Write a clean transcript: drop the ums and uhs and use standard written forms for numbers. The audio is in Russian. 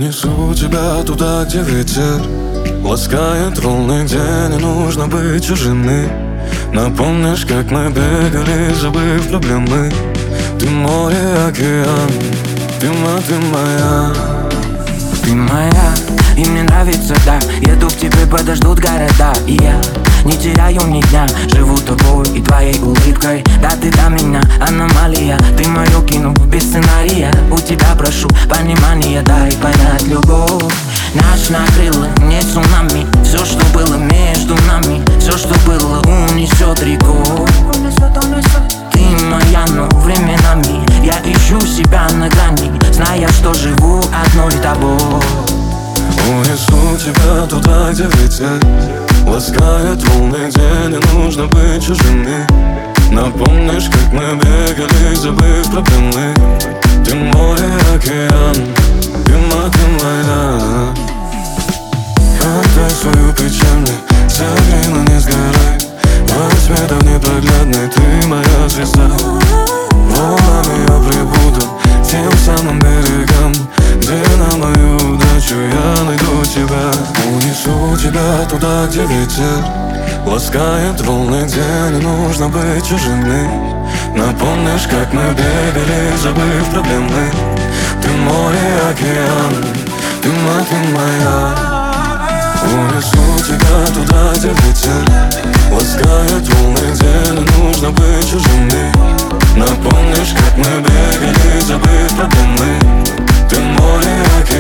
Унесу тебя туда, где ветер ласкает волны, где не нужно быть чужими. Напомнишь, как мы бегали, забыв проблемы. Ты море, океан, ты моя. Ты моя, и мне нравится, да. Еду к тебе, подождут города. И я не теряю ни дня, живу тобой и твоей улыбкой. Да, ты для меня аномалия, ты мое кино без сценария. У тебя прошу понимания, дай понять любовь. Нас накрыло, не цунами. Все, что было между нами, все, что было, унесет рекой. Ты моя, но временами я ищу себя на грани, зная, что живу одной тобой. Унесу тебя туда, где ветер ласкает волны, где не нужно быть чужими. Напомнишь, как мы бегали, забыв проблемы. Ты море, океан, ты моя. Отдай свою печаль мне, согрей, но не сгорай. Во тьме так непроглядной, ты моя звезда. Волнами я прибуду тем самым берегам, где на мою удачу я найду тебя. Унесу тебя туда, где ветер ласкает волны, где не нужно быть чужими. Напомнишь, как мы бегали, забыв проблемы. Ты море, океан, ты моя. Унесу тебя туда, где ветер ласкает волны, где не нужно быть чужими. Напомнишь, как мы бегали, забыв проблемы. Ты море, океан.